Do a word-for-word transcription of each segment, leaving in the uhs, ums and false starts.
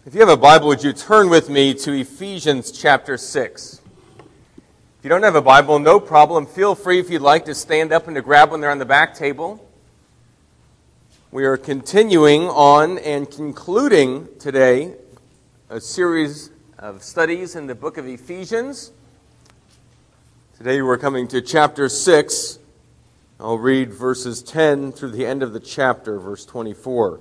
If you have a Bible, would you turn with me to Ephesians chapter six? If you don't have a Bible, no problem. Feel free, if you'd like, to stand up and to grab one there on the back table. We are continuing on and concluding today a series of studies in the book of Ephesians. Today we're coming to chapter six. I'll read verses ten through the end of the chapter, verse twenty-four.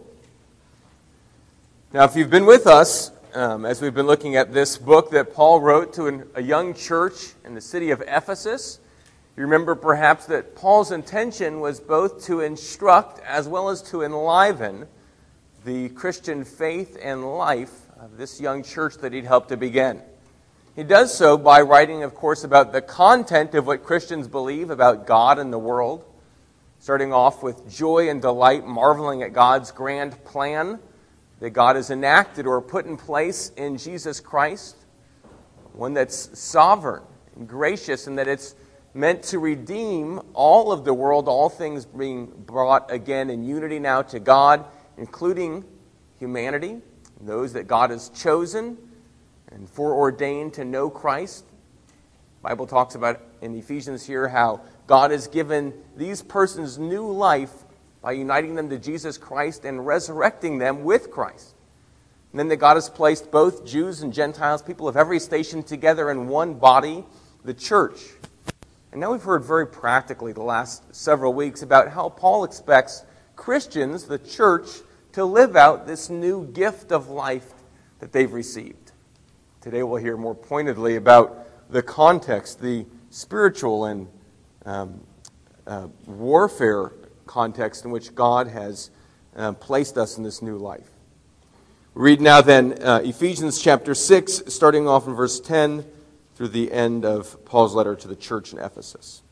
Now, if you've been with us, um, as we've been looking at this book that Paul wrote to an, a young church in the city of Ephesus, you remember perhaps that Paul's intention was both to instruct as well as to enliven the Christian faith and life of this young church that he'd helped to begin. He does so by writing, of course, about the content of what Christians believe about God and the world, starting off with joy and delight, marveling at God's grand plan that God has enacted or put in place in Jesus Christ, one that's sovereign and gracious, and that it's meant to redeem all of the world, all things being brought again in unity now to God, including humanity, those that God has chosen and foreordained to know Christ. The Bible talks about in Ephesians here how God has given these persons new life by uniting them to Jesus Christ and resurrecting them with Christ. And then that God has placed both Jews and Gentiles, people of every station, together in one body, the church. And now we've heard very practically the last several weeks about how Paul expects Christians, the church, to live out this new gift of life that they've received. Today we'll hear more pointedly about the context, the spiritual and um, uh, warfare context in which God has uh, placed us in this new life. We read now then uh, Ephesians chapter six, starting off in verse ten through the end of Paul's letter to the church in Ephesus.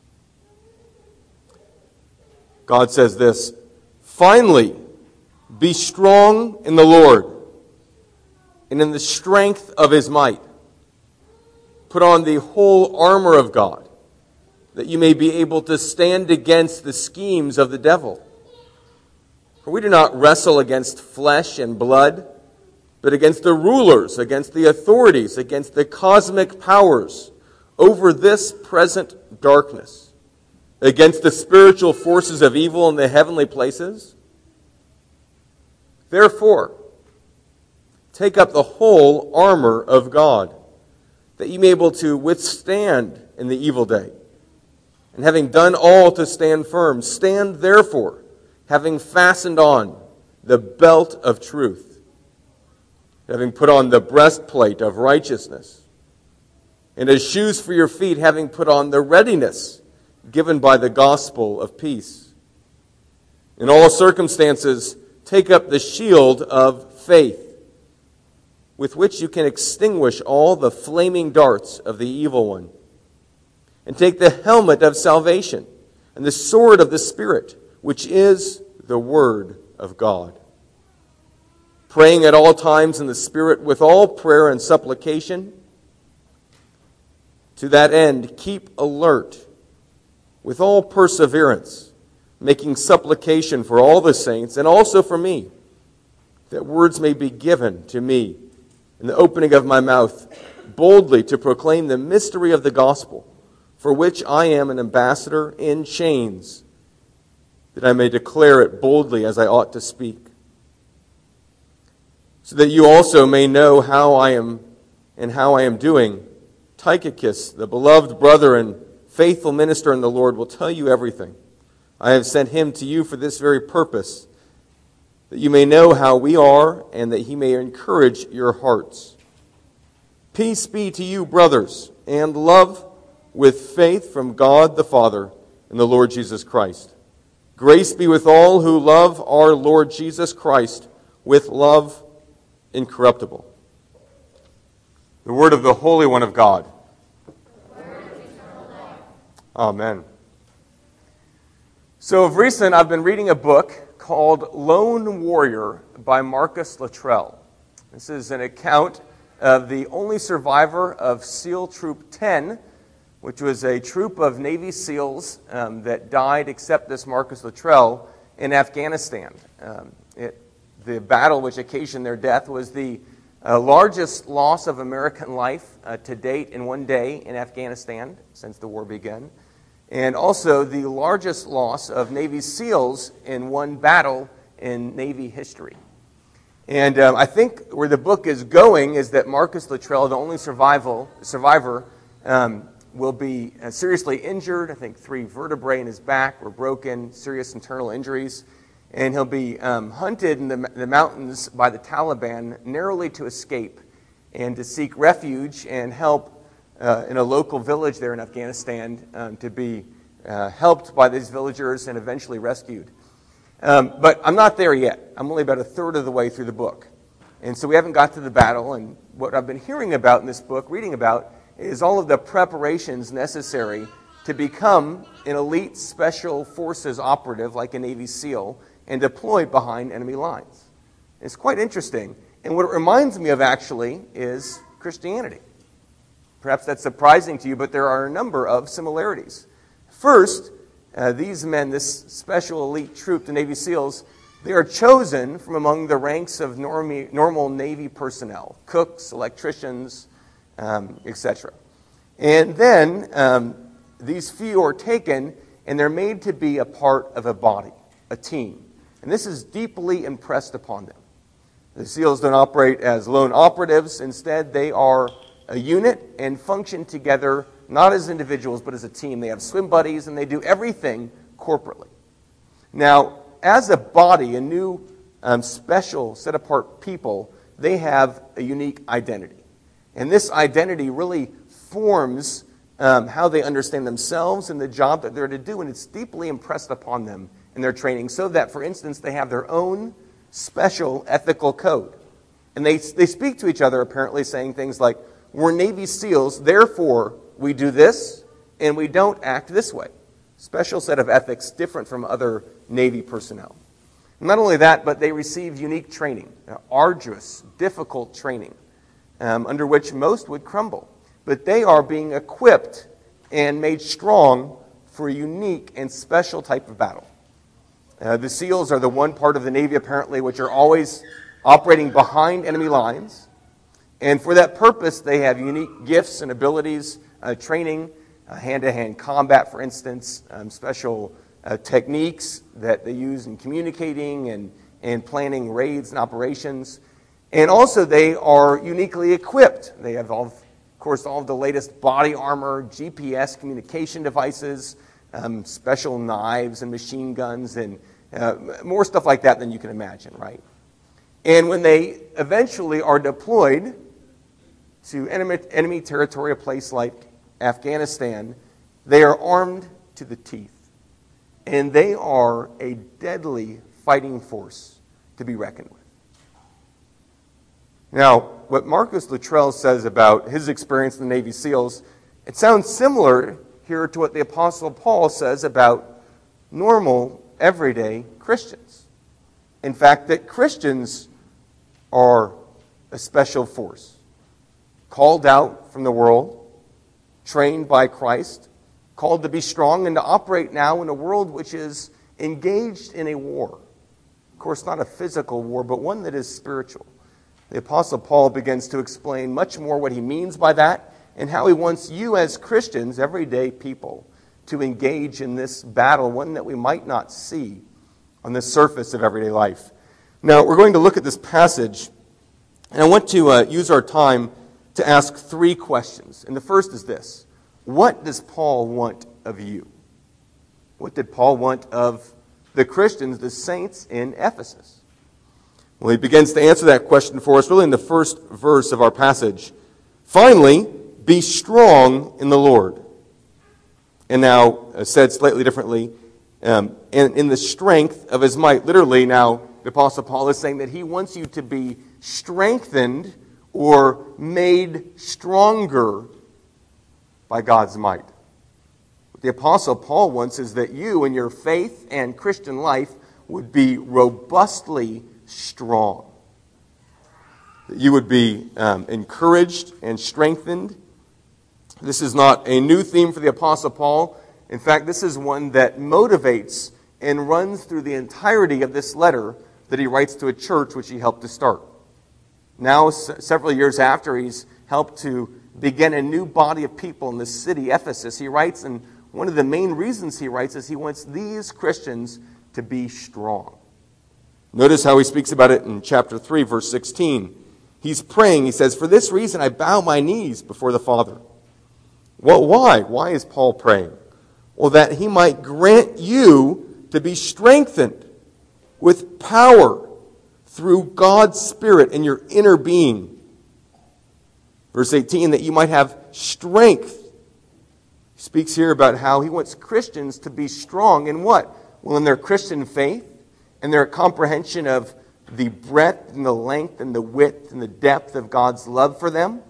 God says this, "Finally, be strong in the Lord and in the strength of His might. Put on the whole armor of God, that you may be able to stand against the schemes of the devil. For we do not wrestle against flesh and blood, but against the rulers, against the authorities, against the cosmic powers over this present darkness, against the spiritual forces of evil in the heavenly places. Therefore, take up the whole armor of God, that you may be able to withstand in the evil day. And having done all to stand firm, stand therefore, having fastened on the belt of truth, having put on the breastplate of righteousness, and as shoes for your feet, having put on the readiness given by the gospel of peace. In all circumstances, take up the shield of faith, with which you can extinguish all the flaming darts of the evil one. And take the helmet of salvation and the sword of the Spirit, which is the Word of God. Praying at all times in the Spirit with all prayer and supplication. To that end, keep alert with all perseverance, making supplication for all the saints and also for me, that words may be given to me in the opening of my mouth, boldly to proclaim the mystery of the gospel, for which I am an ambassador in chains, that I may declare it boldly as I ought to speak. So that you also may know how I am and how I am doing. Tychicus, the beloved brother and faithful minister in the Lord, will tell you everything. I have sent him to you for this very purpose, that you may know how we are and that he may encourage your hearts. Peace be to you, brothers, and love with faith from God the Father and the Lord Jesus Christ. Grace be with all who love our Lord Jesus Christ with love incorruptible." The word of the Holy One of God. Amen. So of recent, I've been reading a book called Lone Warrior by Marcus Luttrell. This is an account of the only survivor of SEAL Troop ten, which was a troop of Navy SEALs um, that died, except this Marcus Luttrell, in Afghanistan. Um, it the battle which occasioned their death was the uh, largest loss of American life uh, to date in one day in Afghanistan since the war began, and also the largest loss of Navy SEALs in one battle in Navy history. And um, I think where the book is going is that Marcus Luttrell, the only survival, survivor, um, will be uh, seriously injured. I think three vertebrae in his back were broken, serious internal injuries. And he'll be um, hunted in the, the mountains by the Taliban narrowly to escape and to seek refuge and help uh, in a local village there in Afghanistan um, to be uh, helped by these villagers and eventually rescued. Um, but I'm not there yet. I'm only about a third of the way through the book. And so we haven't got to the battle. And what I've been hearing about in this book, reading about, is all of the preparations necessary to become an elite special forces operative like a Navy SEAL and deployed behind enemy lines. It's quite interesting. And what it reminds me of actually is Christianity. Perhaps that's surprising to you, but there are a number of similarities. First, uh, these men, this special elite troop, the Navy SEALs, they are chosen from among the ranks of normi- normal Navy personnel, cooks, electricians, um, et cetera. And then um, these few are taken and they're made to be a part of a body, a team. And this is deeply impressed upon them. The SEALs don't operate as lone operatives. Instead, they are a unit and function together, not as individuals, but as a team. They have swim buddies, and they do everything corporately. Now, as a body, a new um, special set-apart people, they have a unique identity. And this identity really forms um, how they understand themselves and the job that they're to do, and it's deeply impressed upon them in their training, so that, for instance, they have their own special ethical code. And they, they speak to each other, apparently, saying things like, we're Navy SEALs, therefore we do this, and we don't act this way. Special set of ethics different from other Navy personnel. Not only that, but they receive unique training, arduous, difficult training, um, under which most would crumble. But they are being equipped and made strong for a unique and special type of battle. Uh, the SEALs are the one part of the Navy, apparently, which are always operating behind enemy lines. And for that purpose, they have unique gifts and abilities, uh, training, uh, hand-to-hand combat, for instance, um, special uh, techniques that they use in communicating and, and planning raids and operations. And also, they are uniquely equipped. They have, all, of course, all of the latest body armor, G P S communication devices, um, special knives and machine guns, and uh, more stuff like that than you can imagine, right? And when they eventually are deployed to enemy, enemy territory, a place like Afghanistan, they are armed to the teeth. And they are a deadly fighting force to be reckoned with. Now, what Marcus Luttrell says about his experience in the Navy SEALs, it sounds similar here to what the Apostle Paul says about normal, everyday Christians. In fact, that Christians are a special force, called out from the world, trained by Christ, called to be strong and to operate now in a world which is engaged in a war. Of course, not a physical war, but one that is spiritual. The Apostle Paul begins to explain much more what he means by that and how he wants you as Christians, everyday people, to engage in this battle, one that we might not see on the surface of everyday life. Now, we're going to look at this passage, and I want to uh, use our time to ask three questions. And the first is this: what does Paul want of you? What did Paul want of the Christians, the saints in Ephesus? Well, he begins to answer that question for us really in the first verse of our passage. Finally, be strong in the Lord. And now, uh, said slightly differently, um, and in the strength of his might. Literally, now, the Apostle Paul is saying that he wants you to be strengthened or made stronger by God's might. What the Apostle Paul wants is that you in your faith and Christian life would be robustly strong. That you would be um, encouraged and strengthened. This is not a new theme for the Apostle Paul. In fact, this is one that motivates and runs through the entirety of this letter that he writes to a church which he helped to start. Now, s- several years after he's helped to begin a new body of people in the city, Ephesus, he writes, and one of the main reasons he writes is he wants these Christians to be strong. Notice how he speaks about it in chapter three, verse sixteen. He's praying, he says, "For this reason I bow my knees before the Father." Well, why? Why is Paul praying? Well, that he might grant you to be strengthened with power through God's Spirit in your inner being. Verse eighteen, that you might have strength. He speaks here about how he wants Christians to be strong in what? Well, in their Christian faith, and their comprehension of the breadth and the length and the width and the depth of God's love for them.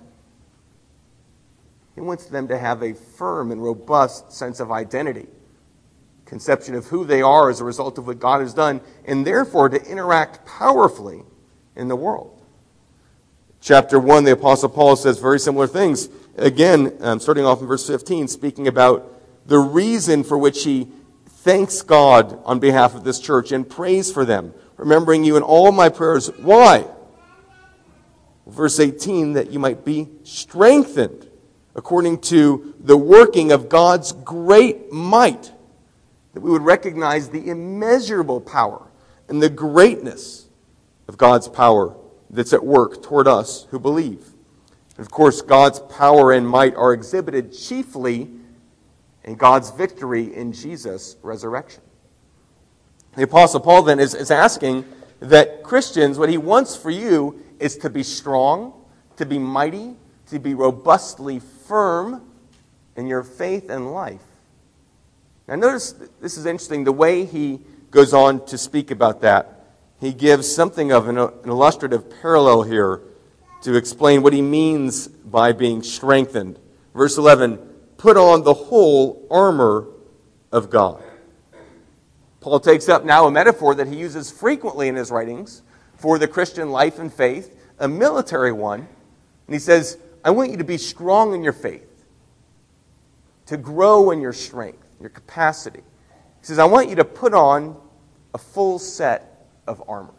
He wants them to have a firm and robust sense of identity, conception of who they are as a result of what God has done, and therefore to interact powerfully in the world. Chapter one, the Apostle Paul says very similar things. Again, um, starting off in verse fifteen, speaking about the reason for which he thanks God on behalf of this church and prays for them, remembering you in all my prayers. Why? Verse eighteen, that you might be strengthened according to the working of God's great might, that we would recognize the immeasurable power and the greatness of God's power that's at work toward us who believe. And of course, God's power and might are exhibited chiefly in God's victory in Jesus' resurrection. The Apostle Paul then is, is asking that Christians, what he wants for you is to be strong, to be mighty, to be robustly firm in your faith and life. Now notice, this is interesting, the way he goes on to speak about that. He gives something of an, an illustrative parallel here to explain what he means by being strengthened. Verse eleven, put on the whole armor of God. Paul takes up now a metaphor that he uses frequently in his writings for the Christian life and faith, a military one. And he says, I want you to be strong in your faith, to grow in your strength, your capacity. He says, I want you to put on a full set of armor.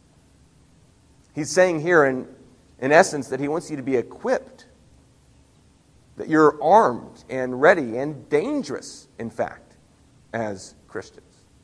He's saying here, in, in essence, that he wants you to be equipped, that you're armed and ready and dangerous, in fact, as Christians.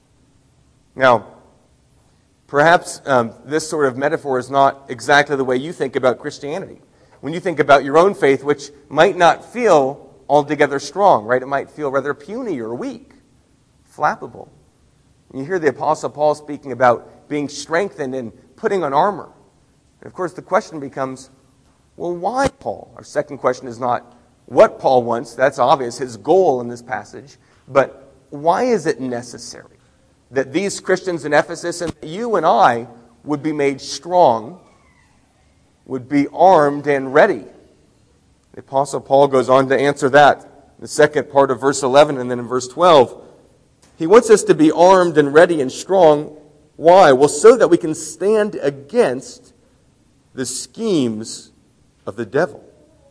Now, perhaps um, this sort of metaphor is not exactly the way you think about Christianity. When you think about your own faith, which might not feel altogether strong, right? It might feel rather puny or weak, flappable. And you hear the Apostle Paul speaking about being strengthened and putting on armor. And of course, the question becomes, well, why Paul? Our second question is not what Paul wants. That's obvious, his goal in this passage. But why is it necessary that these Christians in Ephesus and you and I would be made strong, would be armed and ready? The Apostle Paul goes on to answer that in the second part of verse eleven and then in verse twelve. He wants us to be armed and ready and strong. Why? Well, so that we can stand against the schemes of the devil.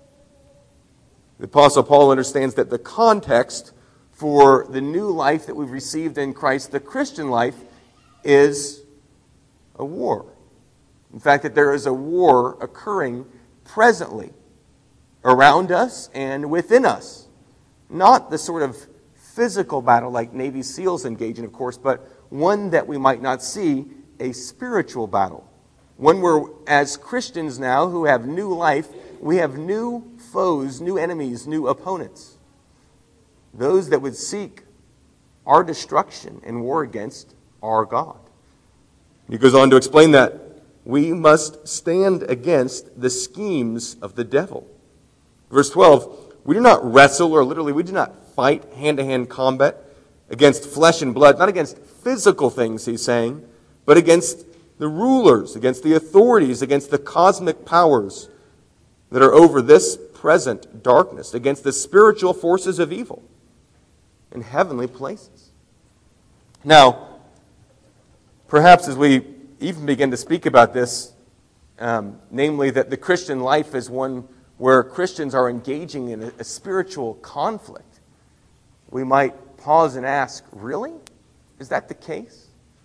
The Apostle Paul understands that the context for the new life that we've received in Christ, the Christian life, is a war. In fact, that there is a war occurring presently around us and within us. Not the sort of physical battle like Navy SEALs engage in, of course, but one that we might not see, a spiritual battle. One where, as Christians now who have new life, we have new foes, new enemies, new opponents. Those that would seek our destruction and war against our God. He goes on to explain that we must stand against the schemes of the devil. Verse twelve, we do not wrestle, or literally we do not fight hand-to-hand combat against flesh and blood, not against physical things, he's saying, but against the rulers, against the authorities, against the cosmic powers that are over this present darkness, against the spiritual forces of evil in heavenly places. Now, perhaps as we even begin to speak about this, um, namely that the Christian life is one where Christians are engaging in a, a spiritual conflict, we might pause and ask, really? Is that the case?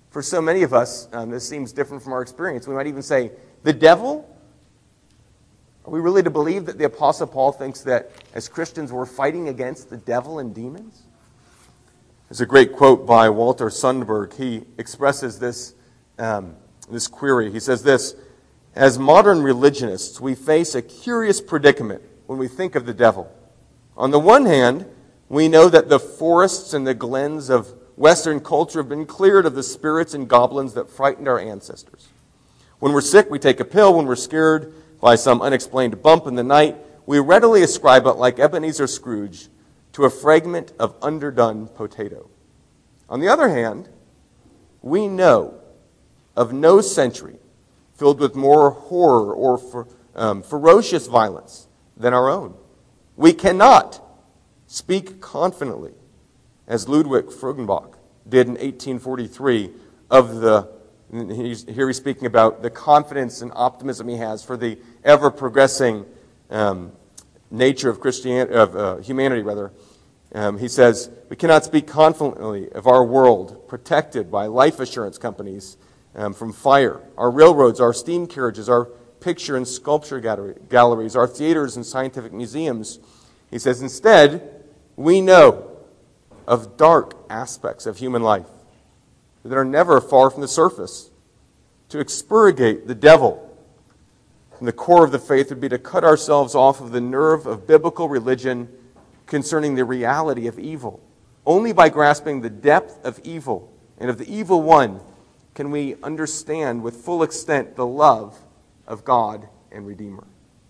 For so many of us, um, this seems different from our experience. We might even say, the devil? Are we really to believe that the Apostle Paul thinks that as Christians we're fighting against the devil and demons? There's a great quote by Walter Sundberg. He expresses this, um, this query. He says this, "As modern religionists, we face a curious predicament when we think of the devil. On the one hand, we know that the forests and the glens of Western culture have been cleared of the spirits and goblins that frightened our ancestors. When we're sick, we take a pill. When we're scared by some unexplained bump in the night, we readily ascribe it, like Ebenezer Scrooge, to a fragment of underdone potato. On the other hand, we know of no century filled with more horror or fer, um, ferocious violence than our own. We cannot speak confidently, as Ludwig Furgenbach did in eighteen forty-three, of the, he's, here he's speaking about the confidence and optimism he has for the ever-progressing um, nature of Christianity, of uh, humanity, rather. Um, he says, we cannot speak confidently of our world protected by life assurance companies um, from fire, our railroads, our steam carriages, our picture and sculpture gallery, galleries, our theaters and scientific museums. He says, instead, we know of dark aspects of human life that are never far from the surface. To expurgate the devil from the core of the faith would be to cut ourselves off of the nerve of biblical religion concerning the reality of evil. Only by grasping the depth of evil and of the evil one can we understand with full extent the love of God and Redeemer.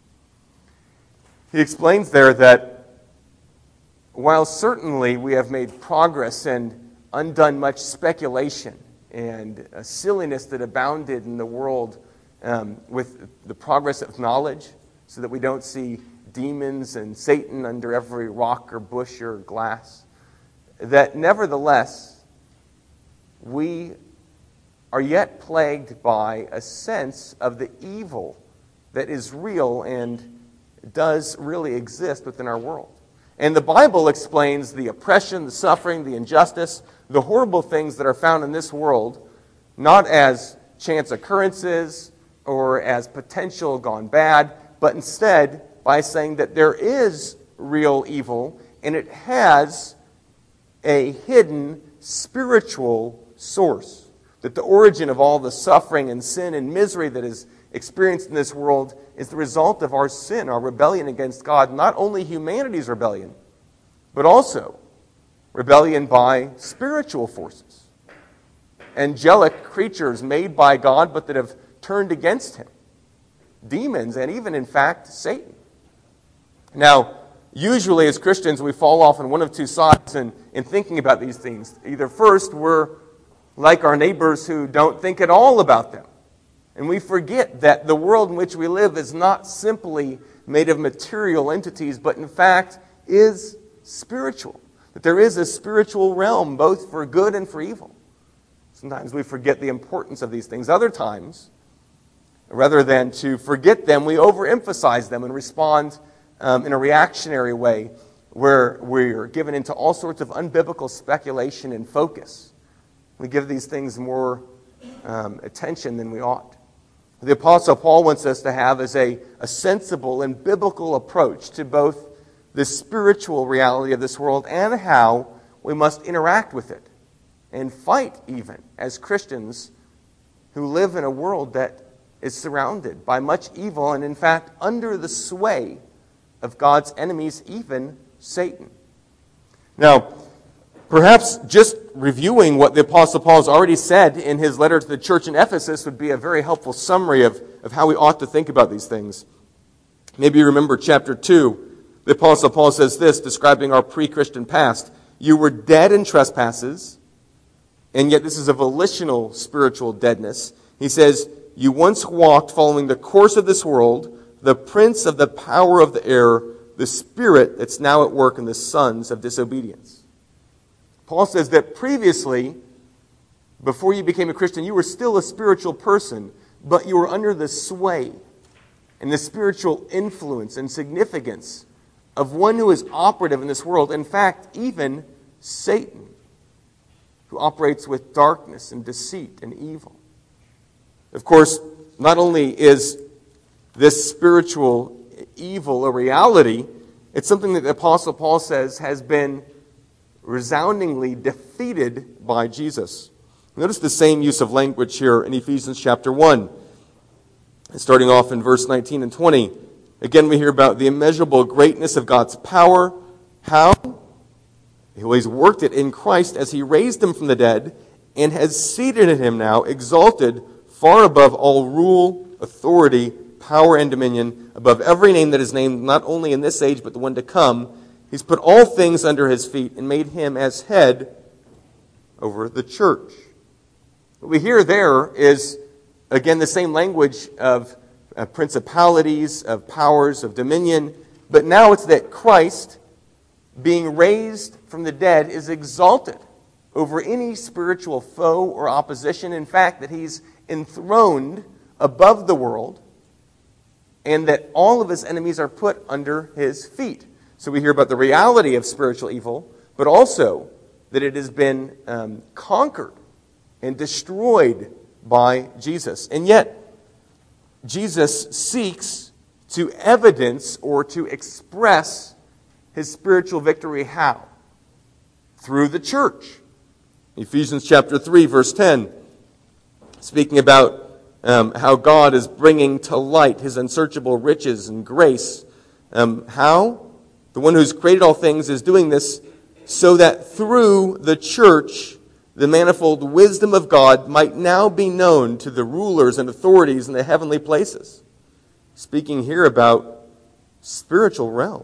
He explains there that while certainly we have made progress and undone much speculation and a silliness that abounded in the world um, with the progress of knowledge, so that we don't see demons and Satan under every rock or bush or glass, that nevertheless we are yet plagued by a sense of the evil that is real and does really exist within our world. And the Bible explains the oppression, the suffering, the injustice, the horrible things that are found in this world, not as chance occurrences or as potential gone bad, but instead by saying that there is real evil and it has a hidden spiritual source. That the origin of all the suffering and sin and misery that is experienced in this world is the result of our sin, our rebellion against God. Not only humanity's rebellion, but also rebellion by spiritual forces. Angelic creatures made by God, but that have turned against Him. Demons, and even, in fact, Satan. Now, usually as Christians, we fall off on one of two sides in, in thinking about these things. Either first, we're like our neighbors who don't think at all about them. And we forget that the world in which we live is not simply made of material entities, but in fact is spiritual. That there is a spiritual realm, both for good and for evil. Sometimes we forget the importance of these things. Other times, rather than to forget them, we overemphasize them and respond um, in a reactionary way where we're given into all sorts of unbiblical speculation and focus. We give these things more um, attention than we ought. The Apostle Paul wants us to have is a, a sensible and biblical approach to both the spiritual reality of this world and how we must interact with it and fight even as Christians who live in a world that is surrounded by much evil and in fact under the sway of God's enemies, even Satan. Now, perhaps just reviewing what the Apostle Paul has already said in his letter to the church in Ephesus would be a very helpful summary of, of how we ought to think about these things. Maybe you remember chapter two. The Apostle Paul says this, describing our pre-Christian past. You were dead in trespasses, and yet this is a volitional spiritual deadness. He says, you once walked following the course of this world, the prince of the power of the air, the spirit that's now at work in the sons of disobedience. Paul says that previously, before you became a Christian, you were still a spiritual person, but you were under the sway and the spiritual influence and significance of one who is operative in this world. In fact, even Satan. who operates with darkness and deceit and evil. Of course, not only is this spiritual evil a reality, it's something that the Apostle Paul says has been resoundingly defeated by Jesus. Notice the same use of language here in Ephesians chapter one. Starting off in verse nineteen and twenty. Again, we hear about the immeasurable greatness of God's power. How? He's worked it in Christ as he raised him from the dead and has seated him now, exalted far above all rule, authority, power, and dominion, above every name that is named, not only in this age, but the one to come. He's put all things under his feet and made him as head over the church. What we hear there is, again, the same language of uh, principalities, of powers, of dominion, but now it's that Christ, being raised from the dead, is exalted over any spiritual foe or opposition. In fact, that he's enthroned above the world, and that all of his enemies are put under his feet. So we hear about the reality of spiritual evil, but also that it has been um, conquered and destroyed by Jesus. And yet, Jesus seeks to evidence or to express his spiritual victory. How? Through the church. Ephesians chapter three, verse ten, speaking about um, how God is bringing to light his unsearchable riches and grace. Um, how? The one who's created all things is doing this so that through the church, the manifold wisdom of God might now be known to the rulers and authorities in the heavenly places. Speaking here about spiritual realm.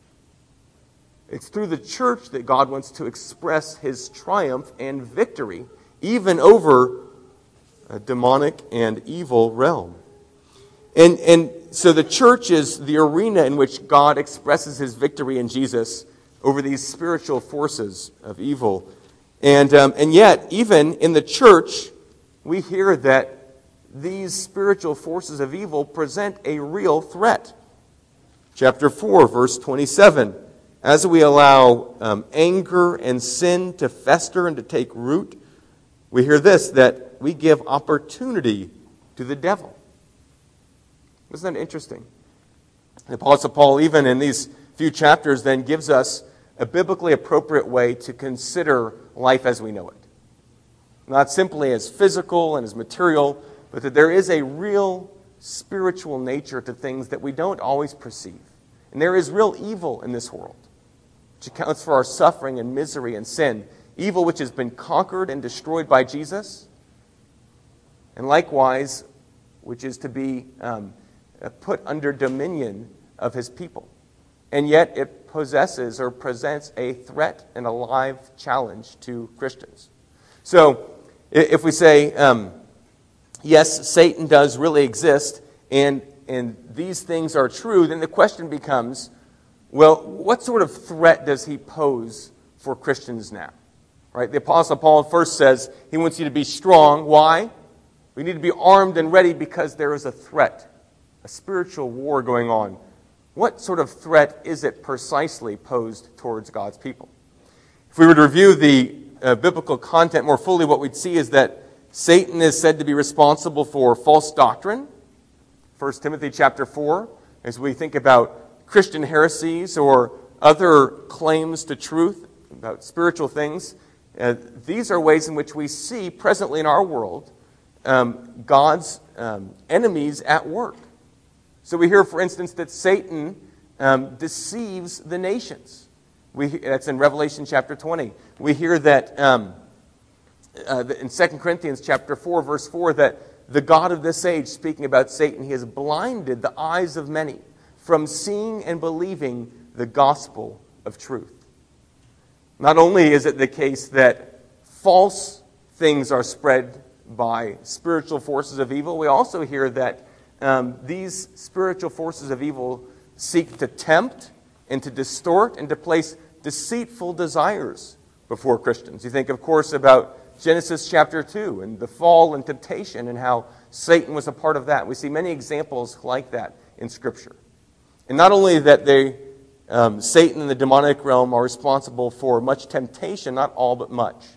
It's through the church that God wants to express his triumph and victory, even over a demonic and evil realm. And, and so the church is the arena in which God expresses his victory in Jesus over these spiritual forces of evil. And, um, and yet, even in the church, we hear that these spiritual forces of evil present a real threat. Chapter four, verse twenty-seven. As we allow um, anger and sin to fester and to take root, we hear this, that we give opportunity to the devil. Isn't that interesting? The Apostle Paul, even in these few chapters, then gives us a biblically appropriate way to consider life as we know it. Not simply as physical and as material, but that there is a real spiritual nature to things that we don't always perceive. And there is real evil in this world, which accounts for our suffering and misery and sin. Evil which has been conquered and destroyed by Jesus, and likewise, which is to be um, put under dominion of his people. And yet it possesses or presents a threat and a live challenge to Christians. So, if we say, um, yes, Satan does really exist, and, and these things are true, then the question becomes, well, what sort of threat does he pose for Christians now? Right? The Apostle Paul first says he wants you to be strong. Why? We need to be armed and ready because there is a threat, a spiritual war going on. What sort of threat is it precisely posed towards God's people? If we were to review the uh, biblical content more fully, what we'd see is that Satan is said to be responsible for false doctrine. First Timothy chapter four, as we think about Christian heresies or other claims to truth about spiritual things, uh, these are ways in which we see presently in our world um, God's um, enemies at work. So we hear, for instance, that Satan um, deceives the nations. We, that's in Revelation chapter twenty. We hear that um, uh, in Second Corinthians chapter four, verse four, that the God of this age, speaking about Satan, he has blinded the eyes of many from seeing and believing the gospel of truth. Not only is it the case that false things are spread by spiritual forces of evil, we also hear that um, these spiritual forces of evil seek to tempt and to distort and to place deceitful desires before Christians. You think, of course, about Genesis chapter two and the fall and temptation and how Satan was a part of that. We see many examples like that in Scripture. And not only that they, um, Satan and the demonic realm are responsible for much temptation, not all but much,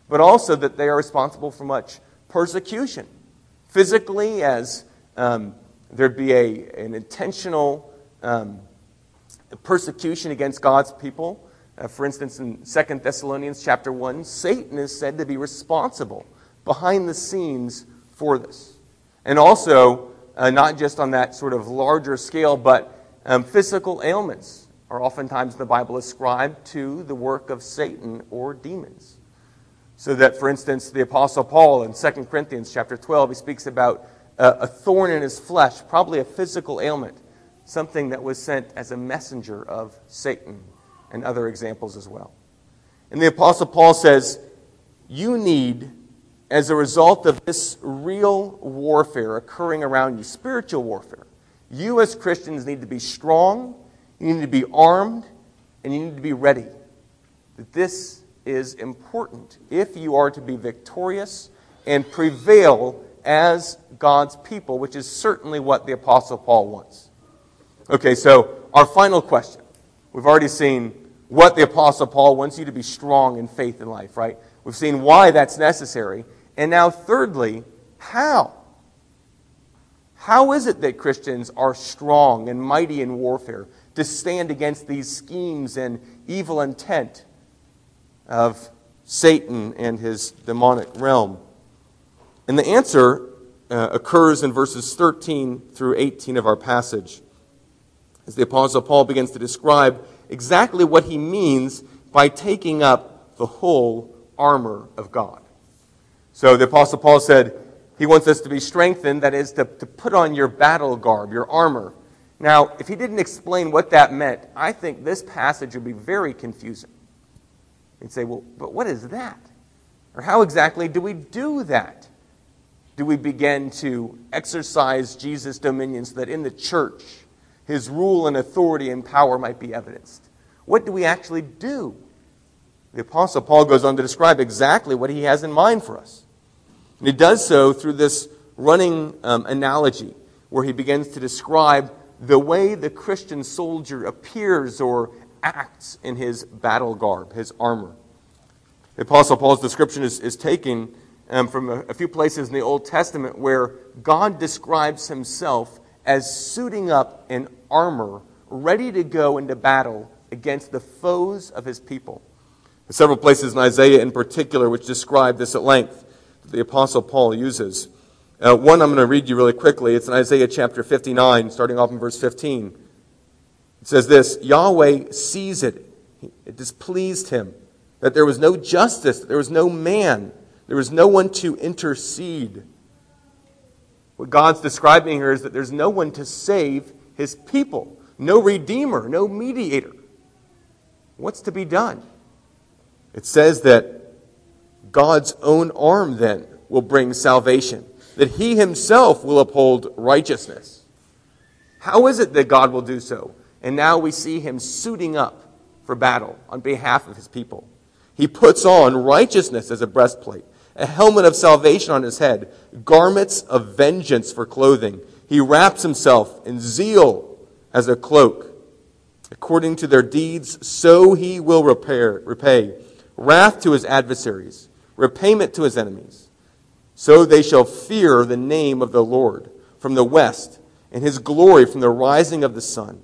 but also that they are responsible for much persecution. Physically, as um, there'd be a, an intentional um, persecution against God's people. Uh, for instance, in Second Thessalonians chapter one, Satan is said to be responsible behind the scenes for this. And also, uh, not just on that sort of larger scale, but um, physical ailments are oftentimes in the Bible ascribed to the work of Satan or demons. So that, for instance, the Apostle Paul in Second Corinthians chapter twelve, he speaks about uh, a thorn in his flesh, probably a physical ailment, something that was sent as a messenger of Satan, and other examples as well. And the Apostle Paul says, you need, as a result of this real warfare occurring around you, spiritual warfare, you as Christians need to be strong, you need to be armed, and you need to be ready. That this is important if you are to be victorious and prevail as God's people, which is certainly what the Apostle Paul wants. Okay, so our final question. We've already seen what the Apostle Paul wants you to be strong in faith and life, right? We've seen why that's necessary. And now thirdly, how? How is it that Christians are strong and mighty in warfare to stand against these schemes and evil intent of Satan and his demonic realm? And the answer uh, occurs in verses thirteen through eighteen of our passage, as the Apostle Paul begins to describe exactly what he means by taking up the whole armor of God. So the Apostle Paul said he wants us to be strengthened, that is, to, to put on your battle garb, your armor. Now, if he didn't explain what that meant, I think this passage would be very confusing. You'd say, well, but what is that? Or how exactly do we do that? Do we begin to exercise Jesus' dominion so that in the church, his rule and authority and power might be evidenced? What do we actually do? The Apostle Paul goes on to describe exactly what he has in mind for us. And he does so through this running um, analogy where he begins to describe the way the Christian soldier appears or acts in his battle garb, his armor. The Apostle Paul's description is, is taken um, from a, a few places in the Old Testament where God describes himself as suiting up in armor, ready to go into battle against the foes of his people. There's several places in Isaiah in particular which describe this at length that the Apostle Paul uses. Uh, one I'm going to read you really quickly. It's in Isaiah chapter fifty-nine, starting off in verse fifteen. It says this, Yahweh sees it. It displeased him that there was no justice, that there was no man, there was no one to intercede. What God's describing here is that there's no one to save his people. No redeemer, no mediator. What's to be done? It says that God's own arm then will bring salvation, that he himself will uphold righteousness. How is it that God will do so? And now we see him suiting up for battle on behalf of his people. He puts on righteousness as a breastplate, a helmet of salvation on his head, garments of vengeance for clothing. He wraps himself in zeal as a cloak. According to their deeds, so he will repair, repay. Wrath to his adversaries, repayment to his enemies. So they shall fear the name of the Lord from the west, and his glory from the rising of the sun.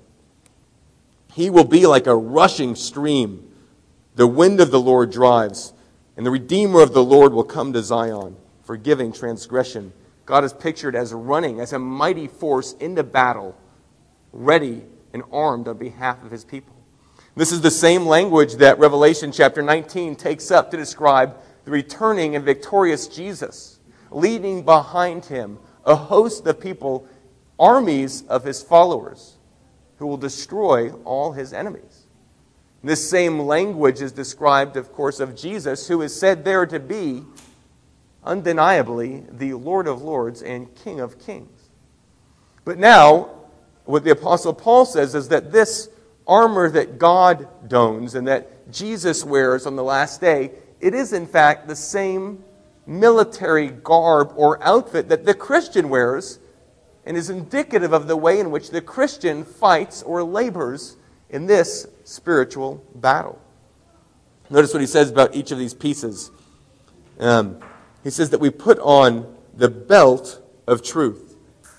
He will be like a rushing stream. The wind of the Lord drives, and the Redeemer of the Lord will come to Zion, forgiving transgression. God is pictured as running, as a mighty force into battle, ready and armed on behalf of his people. This is the same language that Revelation chapter nineteen takes up to describe the returning and victorious Jesus, leading behind him a host of people, armies of his followers, who will destroy all his enemies. This same language is described, of course, of Jesus, who is said there to be, undeniably, the Lord of Lords and King of Kings. But now, what the Apostle Paul says is that this armor that God dons and that Jesus wears on the last day, it is in fact the same military garb or outfit that the Christian wears and is indicative of the way in which the Christian fights or labors in this spiritual battle. Notice what he says about each of these pieces. Um, he says that we put on the belt of truth.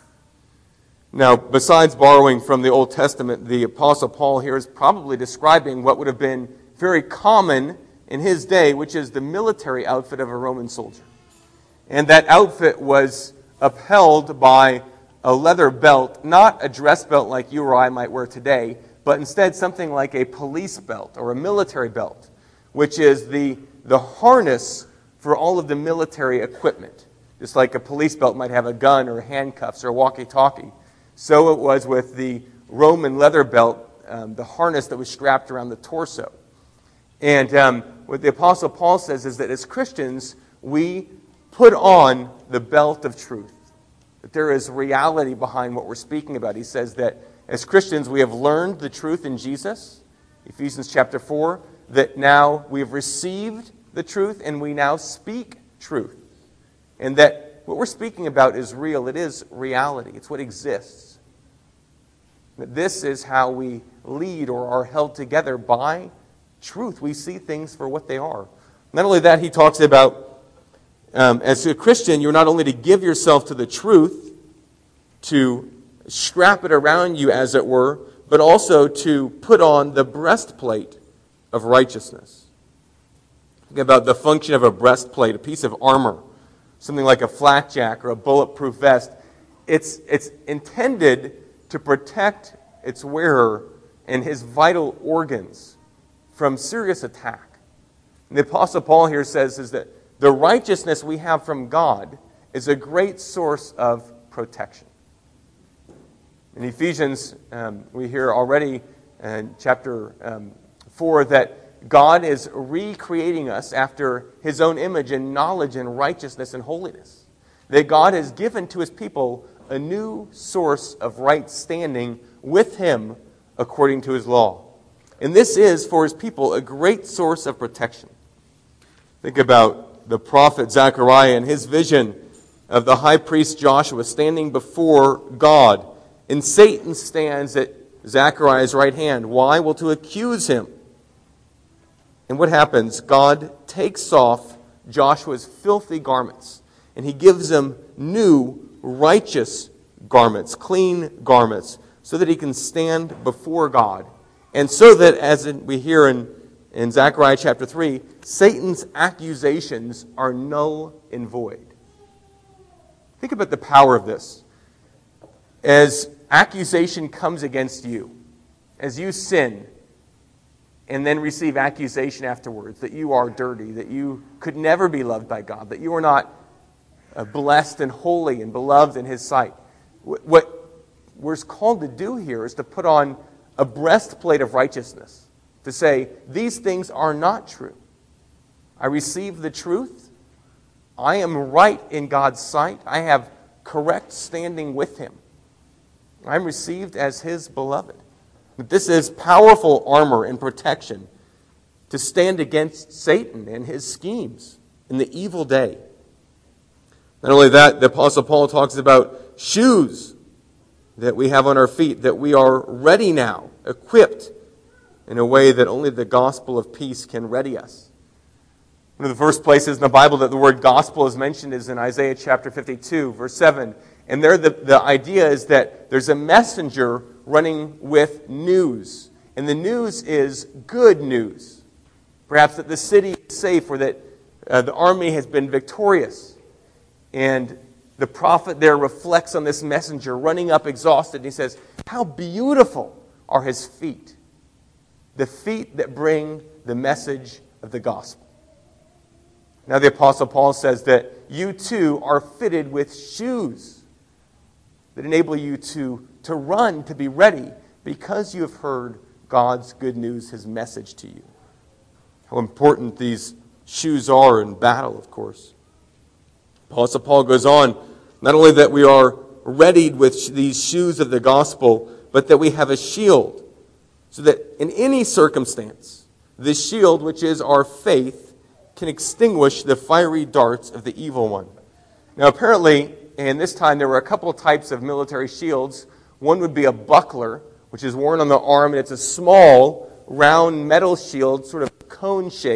Now, besides borrowing from the Old Testament, the Apostle Paul here is probably describing what would have been very common in his day, which is the military outfit of a Roman soldier. And that outfit was upheld by a leather belt, not a dress belt like you or I might wear today, but instead something like a police belt or a military belt, which is the, the harness for all of the military equipment. Just like a police belt might have a gun or handcuffs or a walkie-talkie. So it was with the Roman leather belt, um, the harness that was strapped around the torso. And um, what the Apostle Paul says is that as Christians, we put on the belt of truth. That there is reality behind what we're speaking about. He says that as Christians, we have learned the truth in Jesus, Ephesians chapter four, that now we have received the truth and we now speak truth. And that what we're speaking about is real. It is reality. It's what exists. That this is how we lead or are held together by truth. We see things for what they are. Not only that, he talks about Um, as a Christian, you're not only to give yourself to the truth, to strap it around you, as it were, but also to put on the breastplate of righteousness. Think about the function of a breastplate, a piece of armor, something like a flakjack or a bulletproof vest. It's, it's intended to protect its wearer and his vital organs from serious attack. And the Apostle Paul here says is that the righteousness we have from God is a great source of protection. In Ephesians, um, we hear already in chapter um, four that God is recreating us after His own image in knowledge and righteousness and holiness. That God has given to His people a new source of right standing with Him according to His law. And this is, for His people, a great source of protection. Think about the prophet Zechariah and his vision of the high priest Joshua standing before God. And Satan stands at Zechariah's right hand. Why? Well, to accuse him. And what happens? God takes off Joshua's filthy garments. And He gives him new, righteous garments, clean garments, so that he can stand before God. And so that, as we hear in In Zechariah chapter three, Satan's accusations are null and void. Think about the power of this. As accusation comes against you, as you sin, and then receive accusation afterwards that you are dirty, that you could never be loved by God, that you are not blessed and holy and beloved in His sight. What we're called to do here is to put on a breastplate of righteousness. To say, these things are not true. I receive the truth. I am right in God's sight. I have correct standing with Him. I'm received as His beloved. But this is powerful armor and protection to stand against Satan and his schemes in the evil day. Not only that, the Apostle Paul talks about shoes that we have on our feet, that we are ready now, equipped in a way that only the gospel of peace can ready us. One of the first places in the Bible that the word gospel is mentioned is in Isaiah chapter fifty-two, verse seven. And there the, the idea is that there's a messenger running with news. And the news is good news. Perhaps that the city is safe or that uh, the army has been victorious. And the prophet there reflects on this messenger running up exhausted. And he says, how beautiful are his feet. The feet that bring the message of the gospel. Now the Apostle Paul says that you too are fitted with shoes that enable you to, to run, to be ready, because you have heard God's good news, His message to you. How important these shoes are in battle, of course. Apostle Paul goes on, not only that we are readied with these shoes of the gospel, but that we have a shield. So that in any circumstance, this shield, which is our faith, can extinguish the fiery darts of the evil one. Now apparently, in this time, there were a couple of types of military shields. One would be a buckler, which is worn on the arm, and it's a small, round metal shield, sort of cone-shaped.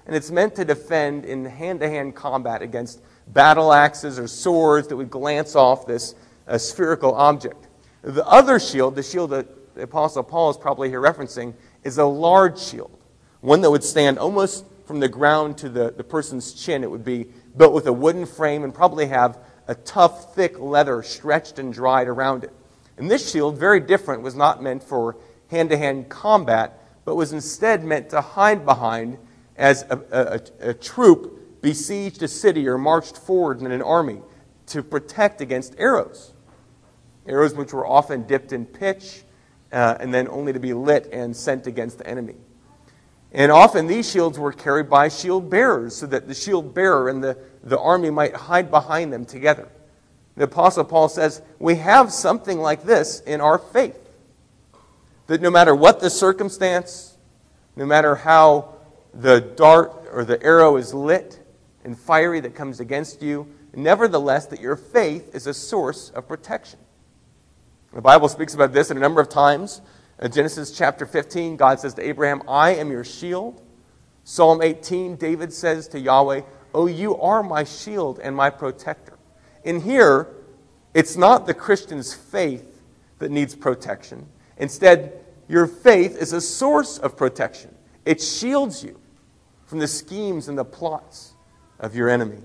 and it's meant to defend in hand-to-hand combat against battle axes or swords that would glance off this uh, spherical object. The other shield, the shield that the Apostle Paul is probably here referencing, is a large shield, one that would stand almost from the ground to the, the person's chin. It would be built with a wooden frame and probably have a tough, thick leather stretched and dried around it. And this shield, very different, was not meant for hand-to-hand combat, but was instead meant to hide behind as a, a, a troop besieged a city or marched forward in an army to protect against arrows. Arrows which were often dipped in pitch uh, and then only to be lit and sent against the enemy. And often these shields were carried by shield bearers so that the shield bearer and the, the army might hide behind them together. The Apostle Paul says, we have something like this in our faith. That no matter what the circumstance, no matter how the dart or the arrow is lit and fiery that comes against you, nevertheless that your faith is a source of protection. The Bible speaks about this in a number of times. In Genesis chapter fifteen, God says to Abraham, I am your shield. Psalm eighteen, David says to Yahweh, oh, you are my shield and my protector. In here, it's not the Christian's faith that needs protection. Instead, your faith is a source of protection. It shields you from the schemes and the plots of your enemy.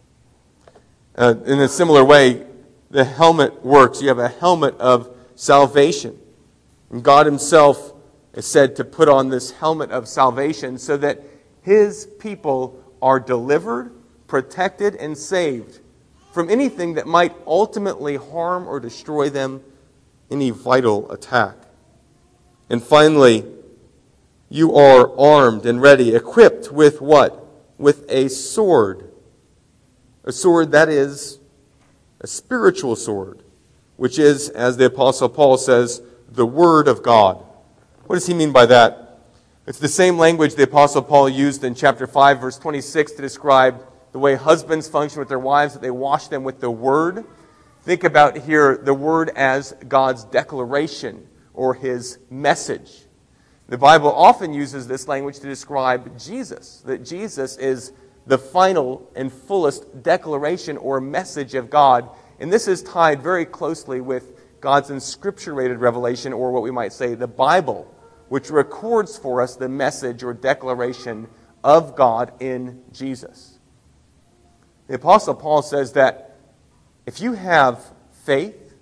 Uh, in a similar way, the helmet works. You have a helmet of salvation. And God himself is said to put on this helmet of salvation so that his people are delivered, protected, and saved from anything that might ultimately harm or destroy them, any vital attack. And finally, you are armed and ready, equipped with what? With a sword. A sword that is a spiritual sword, which is, as the Apostle Paul says, the Word of God. What does he mean by that? It's the same language the Apostle Paul used in chapter five, verse twenty-six, to describe the way husbands function with their wives, that they wash them with the Word. Think about here the Word as God's declaration or his message. The Bible often uses this language to describe Jesus, that Jesus is the final and fullest declaration or message of God. And this is tied very closely with God's inscripturated revelation, or what we might say the Bible, which records for us the message or declaration of God in Jesus. The Apostle Paul says that if you have faith,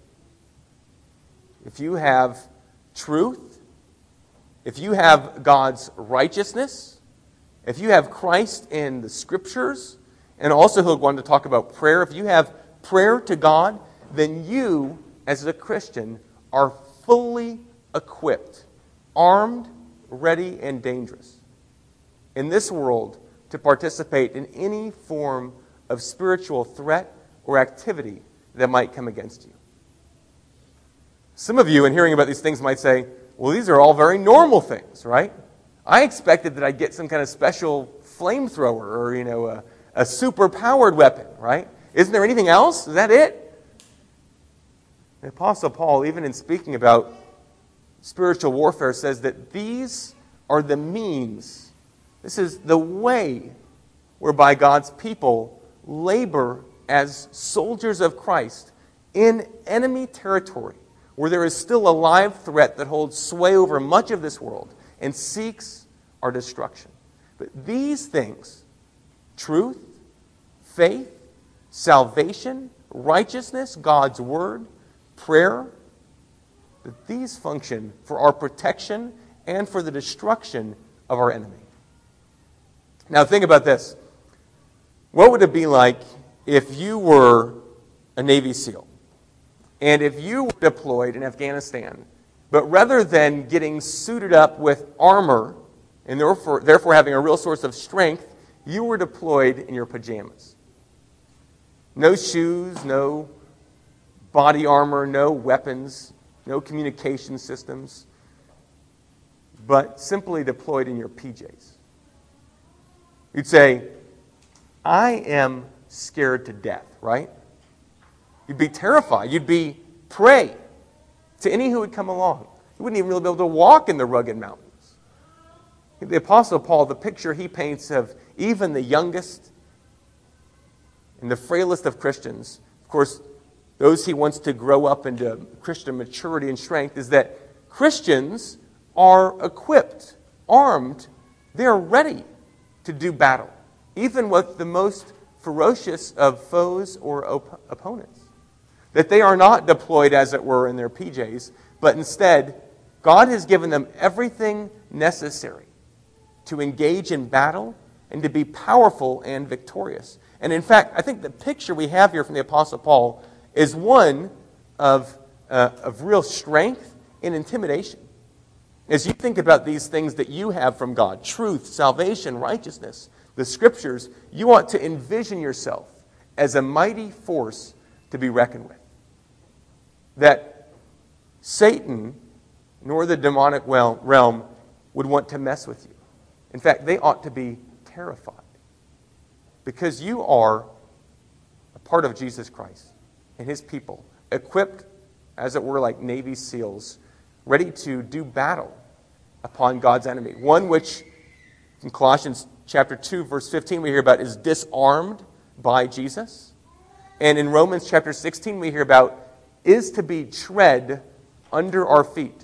if you have truth, if you have God's righteousness, if you have Christ in the Scriptures, and also he'll go on to talk about prayer, if you have prayer to God, then you, as a Christian, are fully equipped, armed, ready, and dangerous in this world to participate in any form of spiritual threat or activity that might come against you. Some of you, in hearing about these things, might say, well, these are all very normal things, right? I expected that I'd get some kind of special flamethrower or, you know, a, a super-powered weapon, right? Isn't there anything else? Is that it? The Apostle Paul, even in speaking about spiritual warfare, says that these are the means. This is the way whereby God's people labor as soldiers of Christ in enemy territory, where there is still a live threat that holds sway over much of this world and seeks our destruction. But these things, truth, faith, salvation, righteousness, God's word, prayer, that these function for our protection and for the destruction of our enemy. Now think about this. What would it be like if you were a Navy SEAL? And if you were deployed in Afghanistan, but rather than getting suited up with armor and therefore, therefore having a real source of strength, you were deployed in your pajamas. No shoes, no body armor, no weapons, no communication systems, but simply deployed in your P Js. You'd say, I am scared to death, right? You'd be terrified. You'd be prey to any who would come along. You wouldn't even really be able to walk in the rugged mountains. The Apostle Paul, the picture he paints of even the youngest and the frailest of Christians, of course, those he wants to grow up into Christian maturity and strength, is that Christians are equipped, armed, they're ready to do battle, even with the most ferocious of foes or op- opponents. That they are not deployed, as it were, in their P Js, but instead, God has given them everything necessary to engage in battle and to be powerful and victorious. And in fact, I think the picture we have here from the Apostle Paul is one of, uh, of real strength and intimidation. As you think about these things that you have from God, truth, salvation, righteousness, the Scriptures, you want to envision yourself as a mighty force to be reckoned with. That Satan nor the demonic realm would want to mess with you. In fact, they ought to be terrified. Because you are a part of Jesus Christ and His people, equipped, as it were, like Navy SEALs, ready to do battle upon God's enemy. One which, in Colossians chapter two, verse fifteen, we hear about is disarmed by Jesus. And in Romans chapter sixteen, we hear about is to be tread under our feet.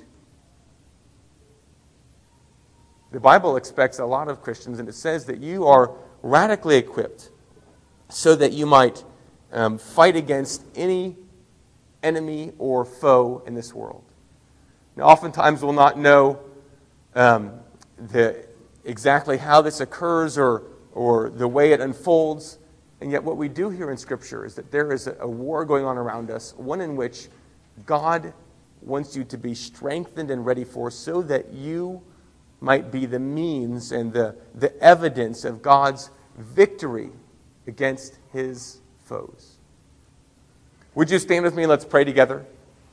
The Bible expects a lot of Christians, and it says that you are radically equipped so that you might um, fight against any enemy or foe in this world. Now, oftentimes we'll not know um, the, exactly how this occurs or, or the way it unfolds, and yet what we do here in Scripture is that there is a, a war going on around us, one in which God wants you to be strengthened and ready for so that you might be the means and the, the evidence of God's victory against His foes. Would you stand with me and let's pray together?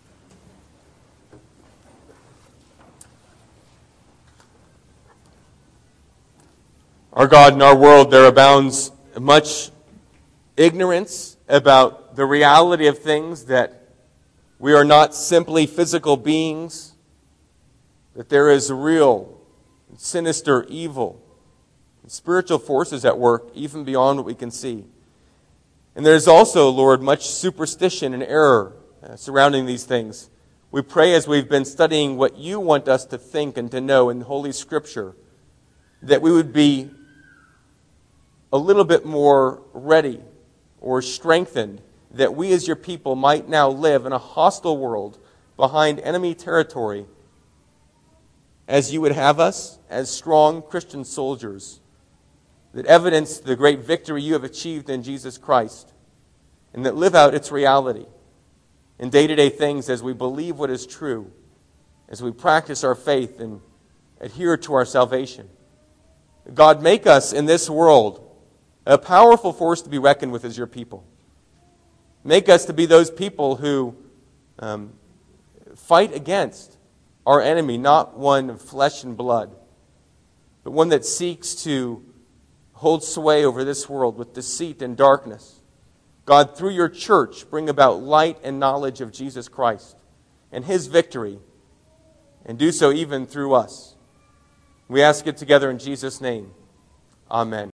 Our God, in our world there abounds much ignorance about the reality of things, that we are not simply physical beings, that there is real, sinister evil, and spiritual forces at work, even beyond what we can see. And there is also, Lord, much superstition and error uh, surrounding these things. We pray, as we've been studying what you want us to think and to know in Holy Scripture, that we would be a little bit more ready or strengthened, that we as your people might now live in a hostile world behind enemy territory as you would have us, as strong Christian soldiers that evidence the great victory you have achieved in Jesus Christ, and that live out its reality in day-to-day things as we believe what is true, as we practice our faith and adhere to our salvation. God, make us in this world a powerful force to be reckoned with as your people. Make us to be those people who um, fight against our enemy, not one of flesh and blood, but one that seeks to hold sway over this world with deceit and darkness. God, through your church, bring about light and knowledge of Jesus Christ and His victory, and do so even through us. We ask it together in Jesus' name. Amen.